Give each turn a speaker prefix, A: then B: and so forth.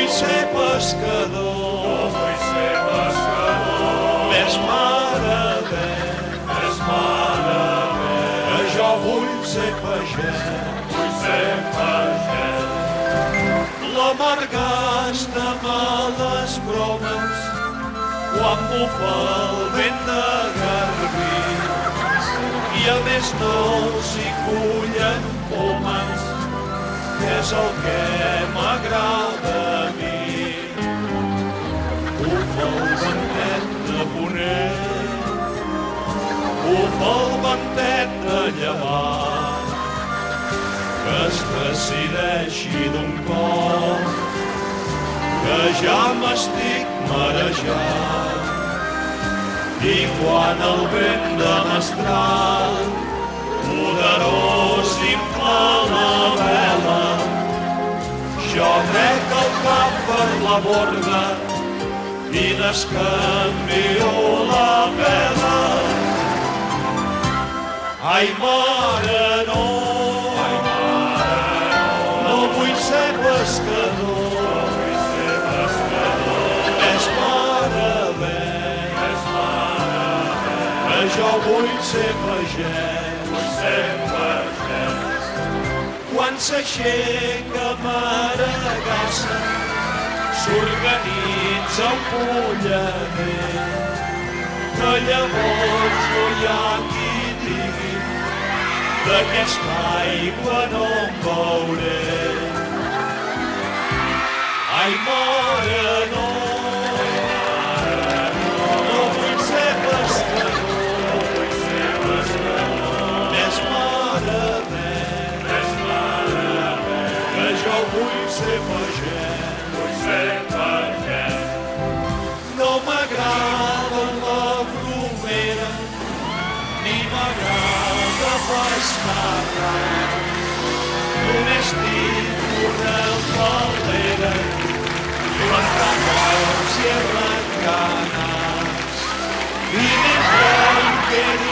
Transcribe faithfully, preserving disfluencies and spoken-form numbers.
A: ser pescador, no vull ser pescador. Més m'agrada, més m'agrada, que jo vull ser pagès, vull ser pagès. L'amargasta males bromes quan bufa el vent de garbí i a més no s'hi cullen pomes, que és el que m'agrada a mi. Bufa el ventet de ponent, bufa el ventet de llevant, que es decideixi d'un cop, que ja m'estic marejant. I quan el vent de mestral poderós infla la vela, jo trec el cap per la borda i n'escanvio la vela. Ai, mare, no, ai, mare, no, no vull ser pescador, no vull ser pescador. És mare, és mare, que jo vull ser pagès, vull ser pagès. Quan s'aixeca Maragassa, s'organitza un pollament, que llavors no hi ha qui digui d'aquesta aigua no em veuré. Ai, mare, no, no vull ser pescador, no vull ser pescador. Més m'agrada, més m'agrada, que jo vull ser pagès, vull ser pagès. No m'agrada la bromera, ni m'agrada pescar ras. Només tinc una faldera, plantar cols i arrencar nas. I mentre em quedi